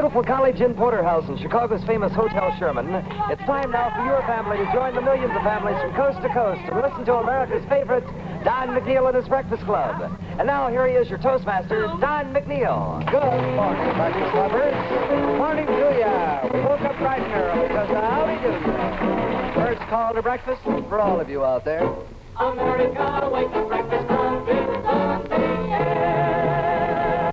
beautiful College Inn Porterhouse in Chicago's famous Hotel Sherman, it's time now for your family to join the millions of families from coast to coast and listen to America's favorite, Don McNeil and his Breakfast Club. And now here he is, your Toastmaster, Don McNeil. Good morning, Breakfast Clubbers. Good morning to ya. We woke up bright and early because of howdy do ya. First call to breakfast for all of you out there. America, wake up, Breakfast Club is on the air.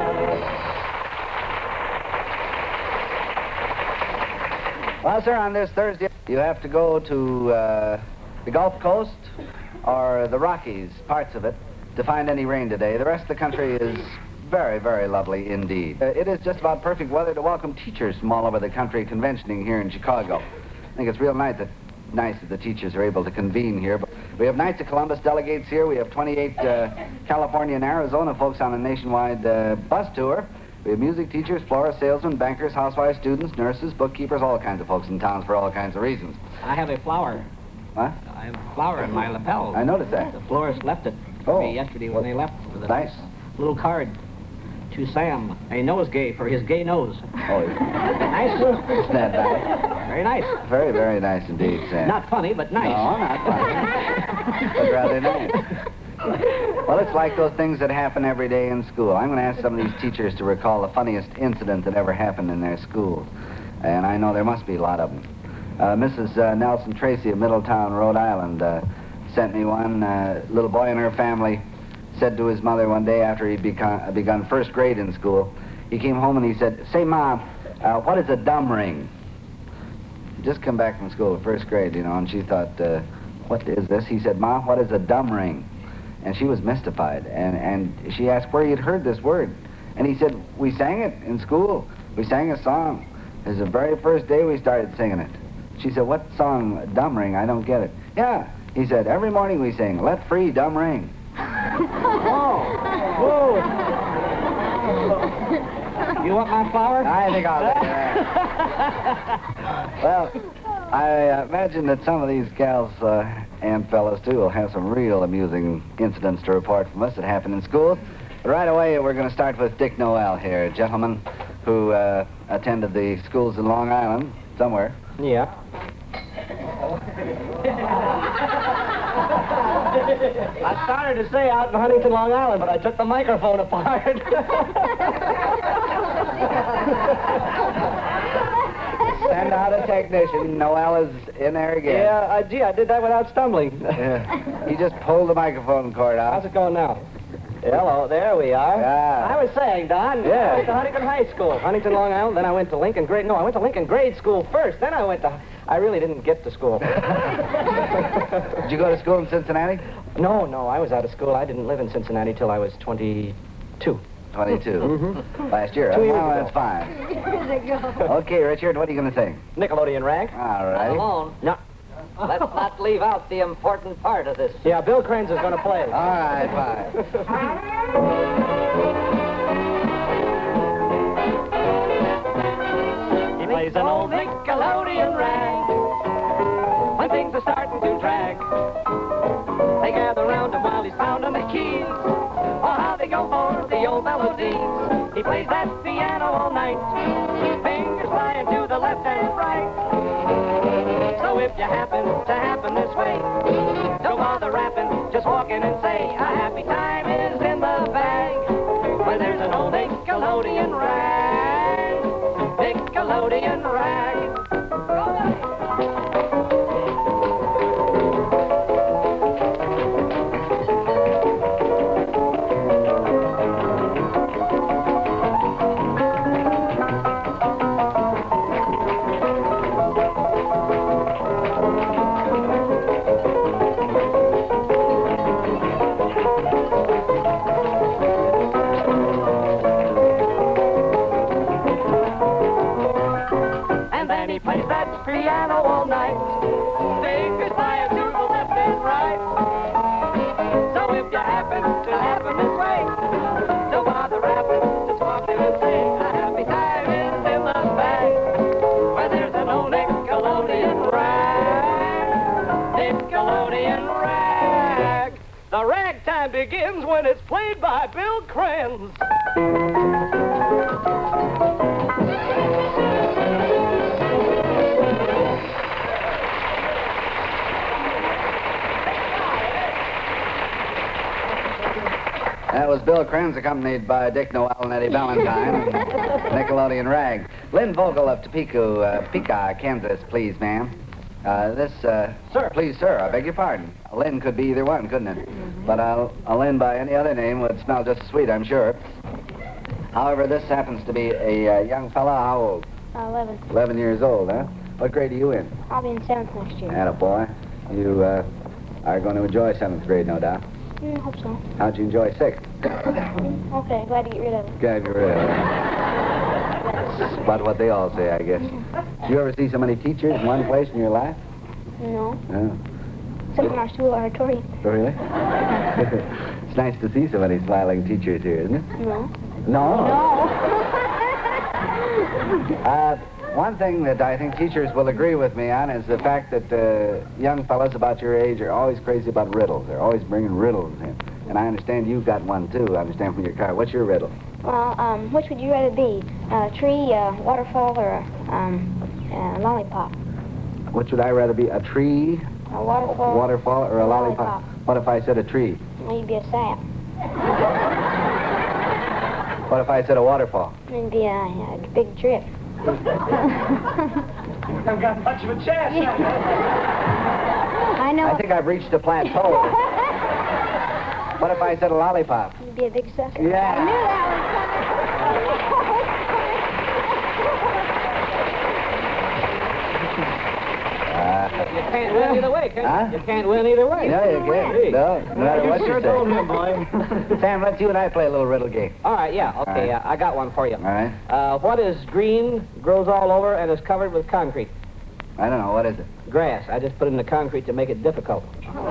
Well, sir, on this Thursday, you have to go to the Gulf Coast or the Rockies, parts of it, to find any rain today. The rest of the country is very, very lovely indeed. It is just about perfect weather to welcome teachers from all over the country conventioning here in Chicago. I think it's real nice that the teachers are able to convene here. But we have Knights of Columbus delegates here. We have 28 California and Arizona folks on a nationwide bus tour. We have music teachers, florists, salesmen, bankers, housewives, students, nurses, bookkeepers, all kinds of folks in towns for all kinds of reasons. I have a flower. What? I have a flower in my lapel. I noticed that. The florist left it for me yesterday when they left with a nice little card to Sam, a nosegay for his gay nose. Oh, Nice? Isn't that nice? Very nice. Very, very nice indeed, Sam. Not funny, but nice. No, not funny. But rather nice. Well, it's like those things that happen every day in school. I'm going to ask some of these teachers to recall the funniest incident that ever happened in their school. And I know there must be a lot of them. Mrs. Nelson Tracy of Middletown, Rhode Island, sent me one. Little boy in her family said to his mother one day after he'd begun first grade in school, he came home and he said, "Say, Mom, what is a dumb ring?" He'd just come back from school, first grade, you know, and she thought, what is this? He said, "Mom, what is a dumb ring?" And she was mystified, and she asked where he'd heard this word. And he said, "We sang it in school. We sang a song. It was the very first day we started singing it." She said, "What song, Dumb Ring? I don't get it." "Yeah," he said, "every morning we sing, 'Let Free, Dumb Ring.'" Whoa. You want my flower? I think I'll take that. Well, I imagine that some of these gals and fellows, too, will have some real amusing incidents to report from us that happened in school. But right away, we're going to start with Dick Noel here, a gentleman who attended the schools in Long Island, somewhere. Yeah. I started to say out in Huntington, Long Island, but I took the microphone apart. Send out a technician. Noel is in there again. Yeah, gee, I did that without stumbling. Yeah. He just pulled the microphone cord out. How's it going now? Hello, there we are. Yeah. I was saying, Don, Yeah. I went to Huntington High School, Huntington, Long Island, then I went to Lincoln Grade. No, I went to Lincoln Grade School first, then I went to... I really didn't get to school. Did you go to school in Cincinnati? No, I was out of school. I didn't live in Cincinnati till I was 22. 22. Mm-hmm. Last year. 2 years Well, ago. that's fine. There they go. Okay, Richard, what are you going to sing? Nickelodeon rag. All right. Alone. No. Let's not leave out the important part of this. Yeah, Bill Cranes is going to play. All right, He plays an old Nickelodeon rag when things are starting to drag. They gather round him while he's pounding the keys. Oh, how they go for the old melodies. He plays that piano all night, fingers flying to the left and right. So if you happen this way, don't bother rapping, just walk in and say, a happy time is in the bag. When there's an old Nickelodeon rag, Nickelodeon rag. Plays that piano all night, fingers flying to the left and right. So if you happen this way, don't bother rapping, just walk in and say, a happy time is in the bag. Where there's an old Nickelodeon rag, Nickelodeon rag. The ragtime begins when it's played by Bill Cranes. That was Bill Krenz, accompanied by Dick Noel and Eddie Valentine, and Nickelodeon Rag. Lynn Vogel of Topeka, Kansas, please, ma'am. Sir. Please, sir, I beg your pardon. Lynn could be either one, couldn't it? Mm-hmm. But a Lynn by any other name would smell just as sweet, I'm sure. However, this happens to be a young fella. How old? 11. 11 years old, huh? What grade are you in? I'll be in 7th next year. Attaboy. You are going to enjoy 7th grade, no doubt. I hope so. How'd you enjoy 6th? Okay, glad to get rid of it. Glad you're rid of it. That's about what they all say, I guess. Do you ever see so many teachers in one place in your life? No. No. Except in our school auditorium. Oh, really? It's nice to see so many smiling teachers here, isn't it? No. No? No. One thing that I think teachers will agree with me on is the fact that young fellas about your age are always crazy about riddles. They're always bringing riddles in. And I understand you've got one, too. I understand from your car. What's your riddle? Well, which would you rather be? A tree, a waterfall, or a lollipop? Which would I rather be, a tree, A waterfall. waterfall, or a lollipop? What if I said a tree? Well, you'd be a sap. What if I said a waterfall? It'd be a big drip. I've got much of a chance. I know. I think I've reached a plateau. What if I said a lollipop? You'd be a big sucker. Yeah. I knew that You can't win either way, can you? Huh? You can't win either way. No, you can't. No, no matter what you told say. him, boy. Sam, let's you and I play a little riddle game. All right, yeah, okay, All right. I got one for you. All right? What is green, grows all over, and is covered with concrete? I don't know. What is it? Grass. I just put it in the concrete to make it difficult.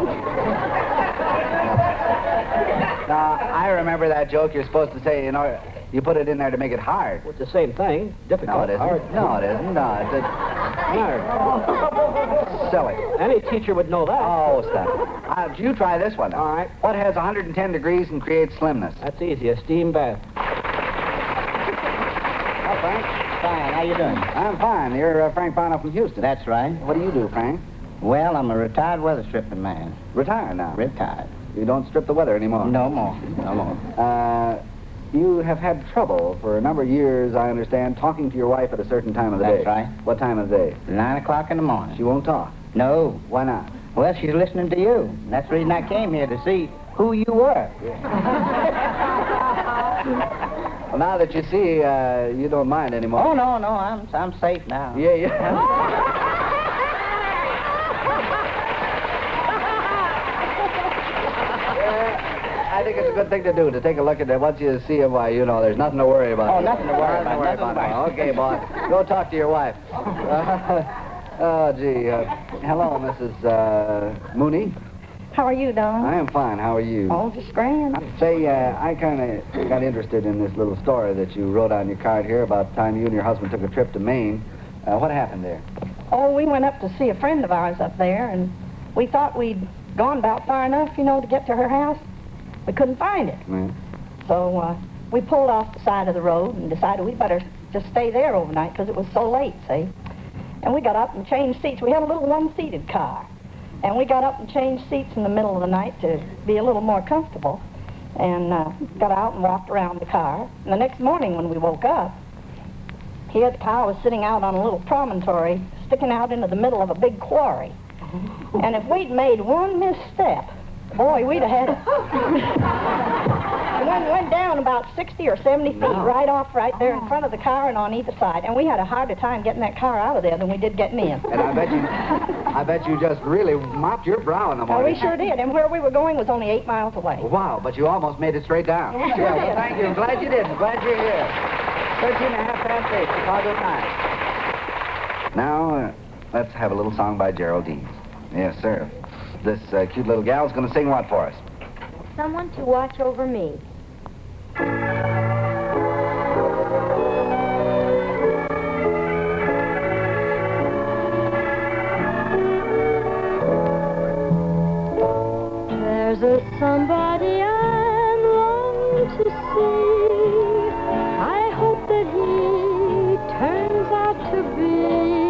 Now, I remember that joke. You're supposed to say, you put it in there to make it hard. It's the same thing. Difficult. No, it isn't. Hard. No, it isn't. No, it's Hard. silly. Any teacher would know that. Oh, stop. You try this one. All right. What has 110 degrees and creates slimness? That's easy. A steam bath. Oh, Frank. Fine, how you doing? I'm fine. You're Frank Bonner from Houston. That's right. What do you do, Frank? Well, I'm a retired weather stripping man. Retired now. Retired. You don't strip the weather anymore. No more. No more. You have had trouble for a number of years, I understand, talking to your wife at a certain time of the day. That's right. What time of the day? 9 o'clock in the morning. She won't talk. No. Why not? Well, she's listening to you. That's the reason I came here, to see who you were. Well, now that you see, you don't mind anymore. Oh, no, I'm safe now. Yeah, yeah. I think it's a good thing to do, to take a look at it. Once you see him, why, there's nothing to worry about. Oh, nothing to worry about. Nothing to worry about. Okay, boy. Go talk to your wife. Oh, gee. Hello, Mrs. Mooney. How are you, Don? I am fine. How are you? Oh, just grand. Say, I kind of got interested in this little story that you wrote on your card here about the time you and your husband took a trip to Maine. What happened there? Oh, we went up to see a friend of ours up there, and we thought we'd gone about far enough, to get to her house. We couldn't find it. Yeah. So we pulled off the side of the road and decided we'd better just stay there overnight because it was so late, see? And we got up and changed seats. We had a little one-seated car. And we got up and changed seats in the middle of the night to be a little more comfortable. And got out and walked around the car. And the next morning when we woke up, here the car was sitting out on a little promontory, sticking out into the middle of a big quarry. And if we'd made one misstep, boy, we'd have had it. We went down about 60 or 70 feet right off right there in front of the car and on either side. And we had a harder time getting that car out of there than we did getting in. And I bet you just really mopped your brow in the Oh, morning. we sure did. And where we were going was only 8 miles away. Wow, but you almost made it straight down. Yes, Yeah, I well, did. thank you. I'm glad you did. I'm glad you're here. 13:30, Chicago time. Now, let's have a little song by Geraldine. Yes, sir. This cute little gal's going to sing what for us? Someone to watch over me. There's a somebody I'm longing to see. I hope that he turns out to be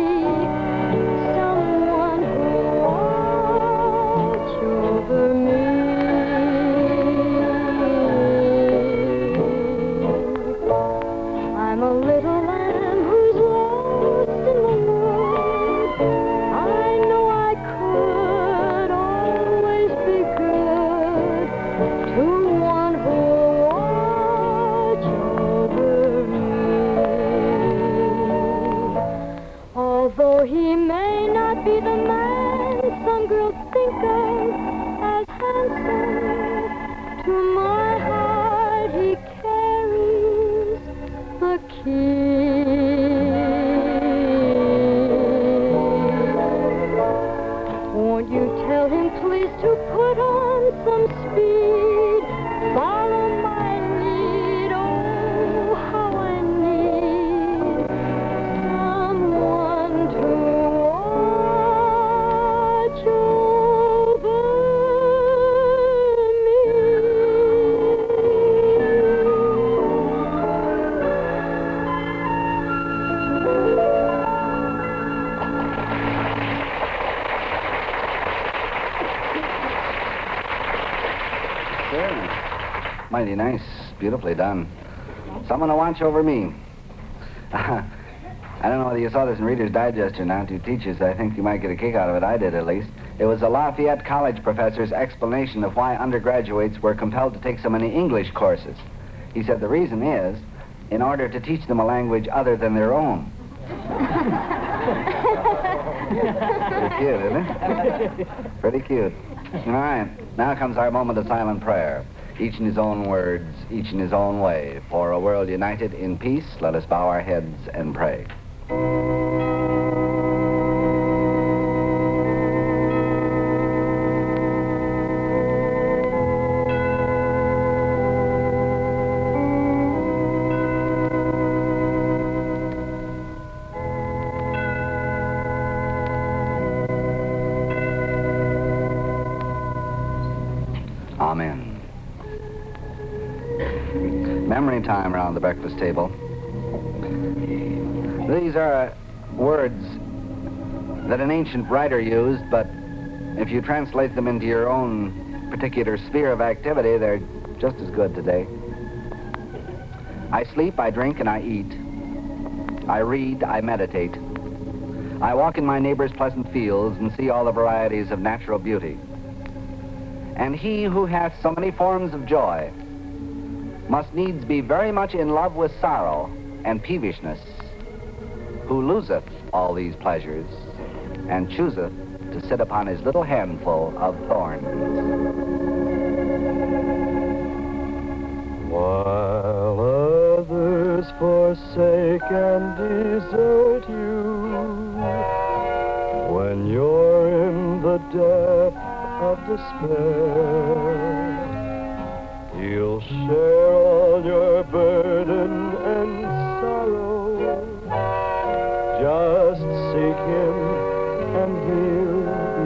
someone who'll watch over me. put on some speed, follow my lead. Oh, how I need someone to watch over Mighty nice. Beautifully done. Someone to watch over me. I don't know whether you saw this in Reader's Digest or not, you teachers. I think you might get a kick out of it. I did, at least. It was a Lafayette College professor's explanation of why undergraduates were compelled to take so many English courses. He said the reason is in order to teach them a language other than their own. Pretty cute, isn't it? Pretty cute. All right. Now comes our moment of silent prayer. Each in his own words, each in his own way. For a world united in peace, let us bow our heads and pray. Amen. Memory time around the breakfast table. These are words that an ancient writer used, but if you translate them into your own particular sphere of activity, they're just as good today. I sleep, I drink, and I eat. I read, I meditate. I walk in my neighbor's pleasant fields and see all the varieties of natural beauty. And he who hath so many forms of joy must needs be very much in love with sorrow and peevishness, who loseth all these pleasures and chooseth to sit upon his little handful of thorns. While others forsake and desert you, when you're in the depth of despair, he'll share all your burden and sorrow. Just seek him and he'll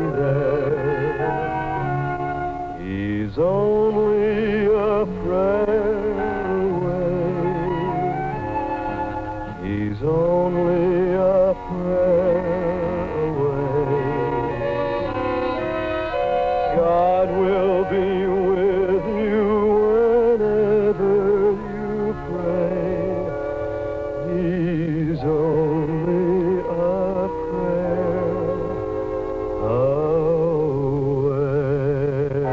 be there. He's only a prayer away. He's only a prayer away. God will be with you whenever you pray. He's only a prayer away.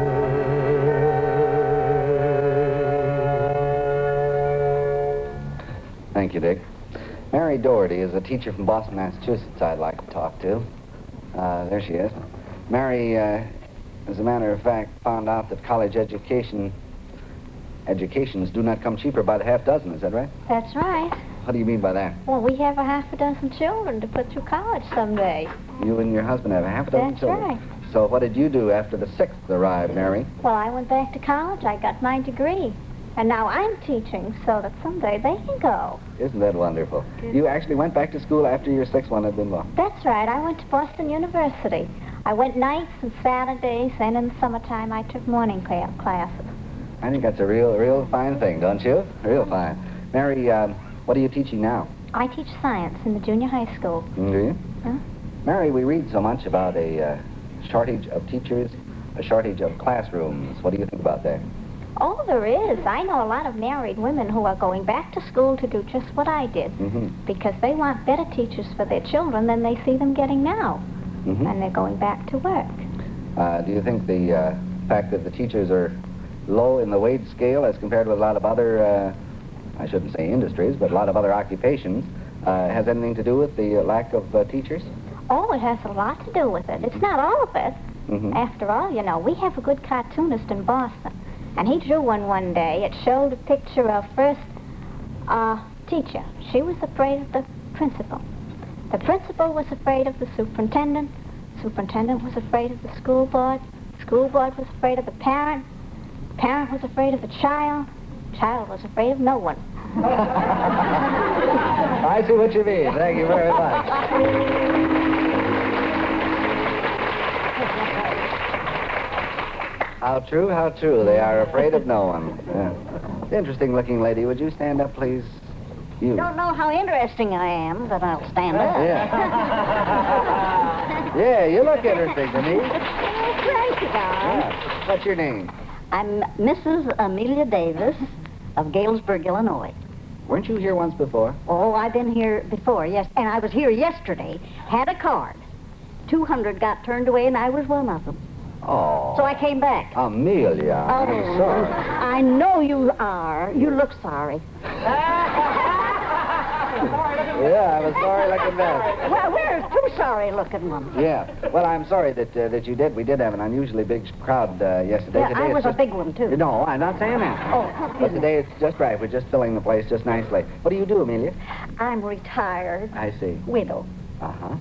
Thank you, Dick. Mary Doherty is a teacher from Boston, Massachusetts I'd like to talk to. There she is. Mary, as a matter of fact, found out that college educations do not come cheaper by the half dozen. Is that right? That's right. What do you mean by that? Well, we have a half a dozen children to put through college someday. You and your husband have a half a dozen That's children. right. So what did you do after the sixth arrived, Mary? Well, I went back to college. I got my degree. And now I'm teaching so that someday they can go. Isn't that wonderful? You actually went back to school after your sixth one had been born. That's right. I went to Boston University. I went nights and Saturdays, and in the summertime I took morning classes. I think that's a real fine thing, don't you? Real fine. Mary, what are you teaching now? I teach science in the junior high school. Do you? Huh? Mary, we read so much about a shortage of teachers, a shortage of classrooms. What do you think about that? Oh, there is. I know a lot of married women who are going back to school to do just what I did. Mm-hmm. Because they want better teachers for their children than they see them getting now. Mm-hmm. And they're going back to work. Do you think the fact that the teachers are low in the wage scale as compared with a lot of other, I shouldn't say industries, but a lot of other occupations, has anything to do with the lack of teachers? Oh, it has a lot to do with it. It's not all of it. Mm-hmm. After all, you know, we have a good cartoonist in Boston. And he drew one day. It showed a picture of first teacher. She was afraid of the principal. The principal was afraid of the superintendent. Superintendent was afraid of the school board. Schoolboy was afraid of the parent. Parent was afraid of the child. Child was afraid of no one. I see what you mean. Thank you very much. How true, how true. They are afraid of no one. Yeah. Interesting-looking lady. Would you stand up, please? You. Don't know how interesting I am, but I'll stand up. Yeah. Yeah, you look interesting to me. Thank you, darling. Yeah. What's your name? I'm Mrs. Amelia Davis of Galesburg, Illinois. Weren't you here once before? Oh, I've been here before, yes. And I was here yesterday, had a card. 200 got turned away, and I was one of them. Oh. So I came back. Amelia, I'm sorry. I know you are. You look sorry. Yeah, I was sorry like a mess. Well, we're two sorry-looking ones. Yeah. Well, I'm sorry that you did. We did have an unusually big crowd yesterday. Yeah, Today I it's was a just- big one, too. No, I'm not saying that. Oh, But today it's just right. We're just filling the place just nicely. What do you do, Amelia? I'm retired. I see. Widow. Uh-huh.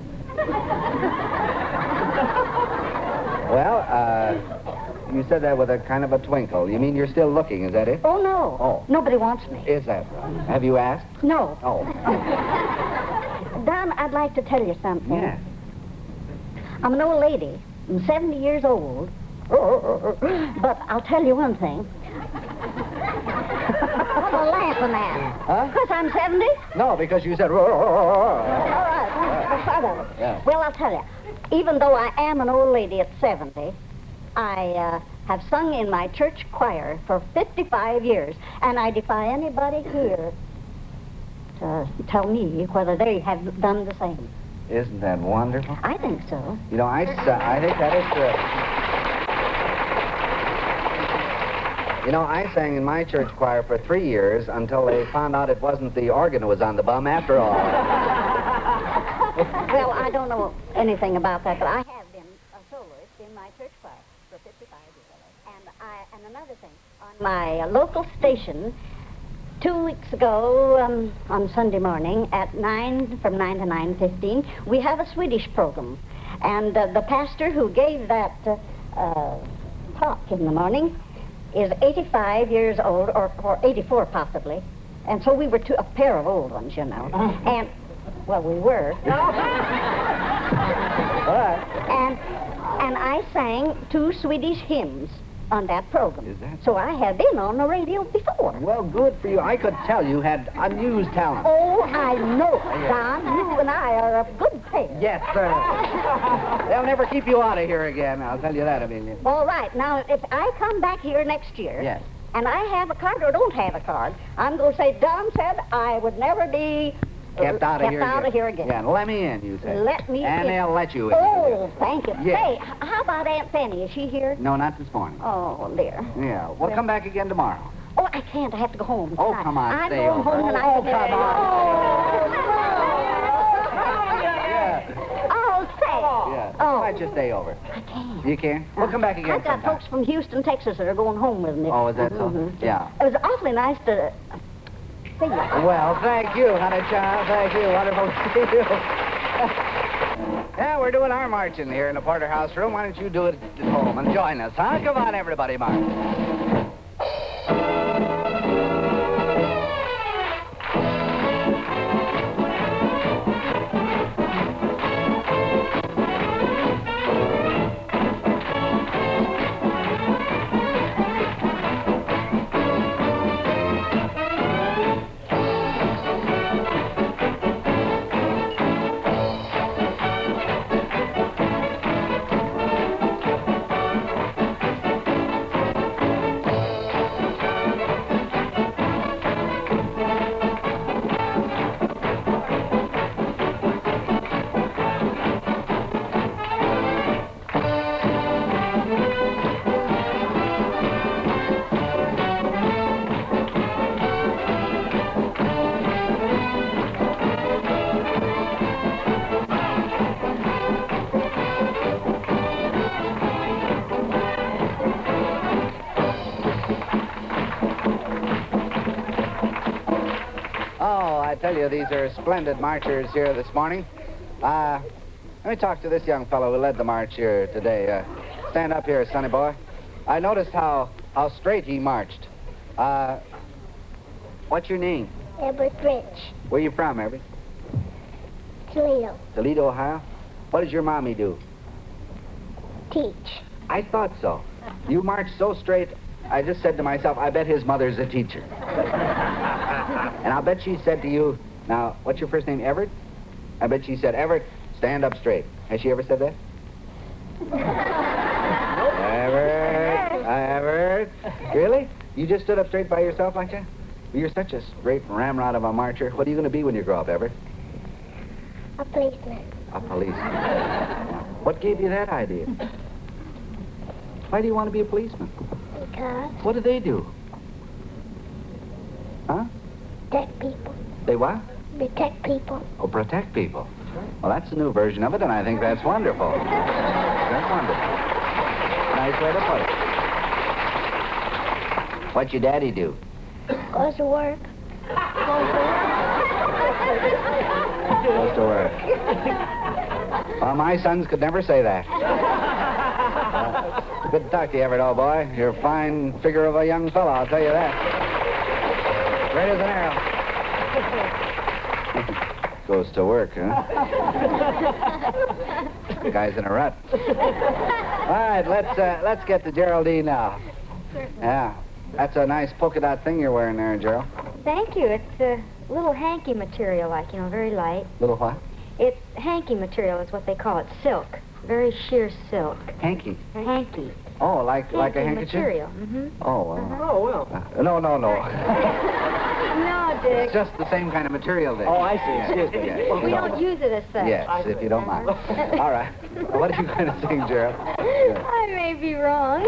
Well, you said that with a kind of a twinkle. You mean you're still looking, is that it? Oh, no. Oh. Nobody wants me. Is that right? Have you asked? No. Oh. Don, I'd like to tell you something. Yeah. I'm an old lady. I'm 70 years old. But I'll tell you one thing. What are you laughing at? Huh? Because I'm 70? No, because you said... All right. Shut up. Yeah. Well, I'll tell you. Even though I am an old lady at 70, I have sung in my church choir for 55 years. And I defy anybody here to tell me whether they have done the same. Isn't that wonderful? I think so. You know, I think that is true. You know, I sang in my church choir for 3 years until they found out it wasn't the organ who was on the bum after all. Well, I don't know anything about that, but I have been a soloist in my church choir for 55 years. And another thing, on my local station, 2 weeks ago, on Sunday morning at 9, from 9 to 9:15, we have a Swedish program. And the pastor who gave that talk in the morning is 85 years old, or 84 possibly. And so we were a pair of old ones, you know. And, well, we were. All right. And I sang 2 Swedish hymns on that program. Is that- So I have been on the radio before. Well, good for you. I could tell you had unused talent. Oh, I know, Don. You and I are a good pair. Yes, sir. They'll never keep you out of here again. I'll tell you that, Amelia. All right. Now, if I come back here next year, Yes. and I have a card or don't have a card, I'm going to say, Don said I would never be Kept out of here again. Yeah, let me in, you say. Let me and in. they'll let you in. Oh, thank you. Yes. Hey, how about Aunt Fanny? Is she here? No, not this morning. Oh, dear. Yeah, we'll come back again tomorrow. Oh, I can't. I have to go home. Oh, tonight. come on, I'm stay going over. home tonight. Oh, come on. Oh, say. Yeah. Oh. Why don't you stay over? I can't. You can? We'll come back again I've got sometime. folks from Houston, Texas that are going home with me. Oh, is that so? Mhm. Yeah. It was awfully nice to see you. Well, thank you, honey child. Thank you. Wonderful to see you. Yeah, we're doing our marching here in the Porterhouse room. Why don't you do it at home and join us, huh? Come on, everybody, march. I tell you, these are splendid marchers here this morning. Let me talk to this young fellow who led the march here today. stand up here, sonny boy. I noticed how straight he marched. What's your name? Edward Rich, Where you from, Everett? Toledo, Toledo, Ohio? What does your mommy do? teach. I thought so. You march so straight, I just said to myself, I bet his mother's a teacher. And I'll bet she said to you, now, what's your first name, Everett? I bet she said, Everett, stand up straight. Has she ever said that? Everett. Really? You just stood up straight by yourself like that? You're such a straight ramrod of a marcher. What are you going to be when you grow up, Everett? A policeman. A policeman. What gave you that idea? Why do you want to be a policeman? Because What do they do? Huh? protect people. They what? Protect people. Oh, protect people. Well, that's a new version of it, and I think that's wonderful. That's wonderful. Nice way to put it. What's your daddy do? Goes to work. Goes to work. Well, my sons could never say that. Good to talk to you, Everett, old boy. You're a fine figure of a young fellow, I'll tell you that. Straight as an arrow. Goes to work, huh? The guy's in a rut. All right, let's get to Geraldine now. Yeah, that's a nice polka dot thing you're wearing there, Gerald. Thank you. It's a little hanky material, like, very light. Little what? It's hanky material is what they call it. Silk. Very sheer silk. Hanky. Hanky. Oh, like a handkerchief? Material. Mm-hmm. Oh, well. Oh, well. No. No, Dick. It's just the same kind of material there. Oh, I see. Excuse me. Yeah. We don't use it as such. Yes, if you don't mind. All right. What are you going to sing, Gerald? I may be wrong.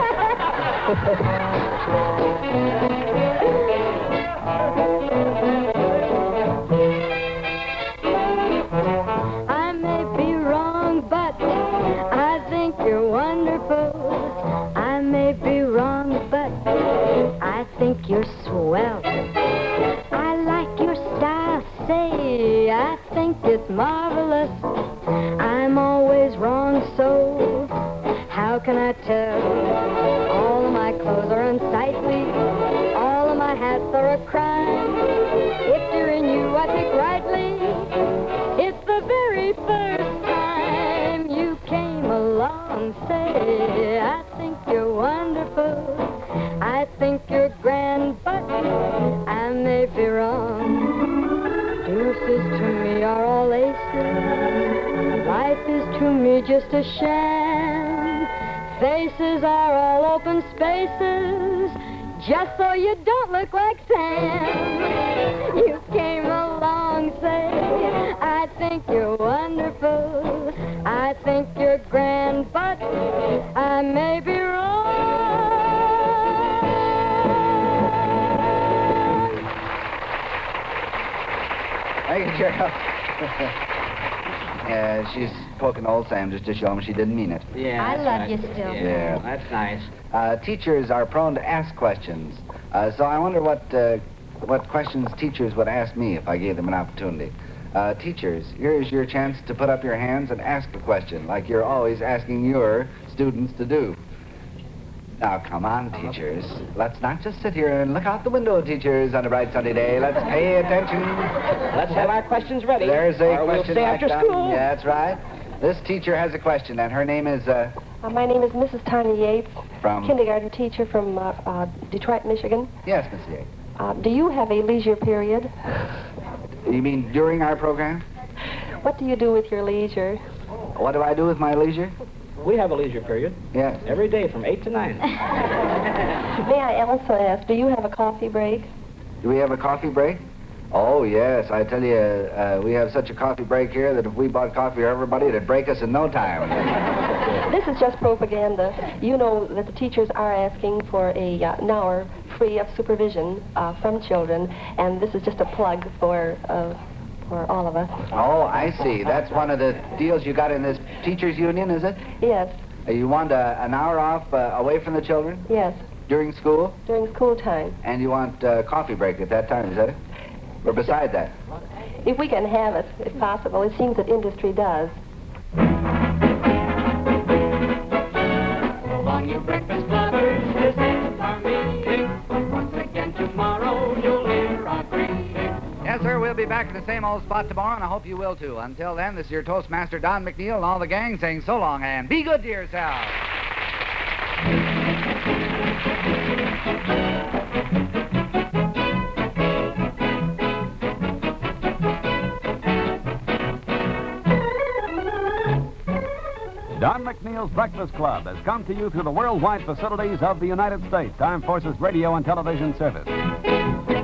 I may be wrong, but I think you're wonderful. I may be wrong, but I think you're swell. I like your style, say, I think it's marvelous. I'm always wrong, so how can I tell? All of my clothes are unsightly. All of my hats are a crime. If you're in you, I pick rightly. It's the very first time you came along, say, I think you're wonderful. I think you're grand, but I may be wrong. Deuces to me are all aces. Life is to me just a sham. Faces are all open spaces, just so you don't look like Sam. You came along, say, I think you're wonderful. I think you're grand, but I may be wrong. Thank you, Gerald. Yeah, she's poking old Sam just to show him she didn't mean it. Yeah, I that's love right. you still. Yeah. That's nice. Teachers are prone to ask questions. So I wonder what questions teachers would ask me if I gave them an opportunity. Teachers, here's your chance to put up your hands and ask a question, like you're always asking your students to do. Now, come on, teachers. Let's not just sit here and look out the window, teachers, on a bright sunny day. Let's pay attention. Let's have our questions ready. There's a or question. We'll stay after back down. school. Yeah, that's right. This teacher has a question, and her name is, My name is Mrs. Tanya Yates, from... kindergarten teacher from Detroit, Michigan. Yes, Miss Yates. Do you have a leisure period? You mean during our program? What do you do with your leisure? What do I do with my leisure? We have a leisure period. Yes. Every day from 8 to 9. May I also ask, do you have a coffee break? Do we have a coffee break? Oh, yes. I tell you, we have such a coffee break here that if we bought coffee for everybody, it'd break us in no time. This is just propaganda. You know that the teachers are asking for an hour free of supervision from children, and this is just a plug for all of us. Oh, I see. That's one of the deals you got in this teachers' union, is it? Yes, You want an hour off away from the children yes, during school, during school time. and you want coffee break at that time, is that it? Or beside that? If we can have it, if possible. It seems that industry does. you breakfast clubbers, this is our meeting. But once again tomorrow you'll hear our greeting. Yes, sir, we'll be back at the same old spot tomorrow, and I hope you will, too. Until then, this is your Toastmaster, Don McNeil, and all the gang saying so long, and be good to yourself. Don McNeil's Breakfast Club has come to you through the worldwide facilities of the United States Armed Forces Radio and Television Service.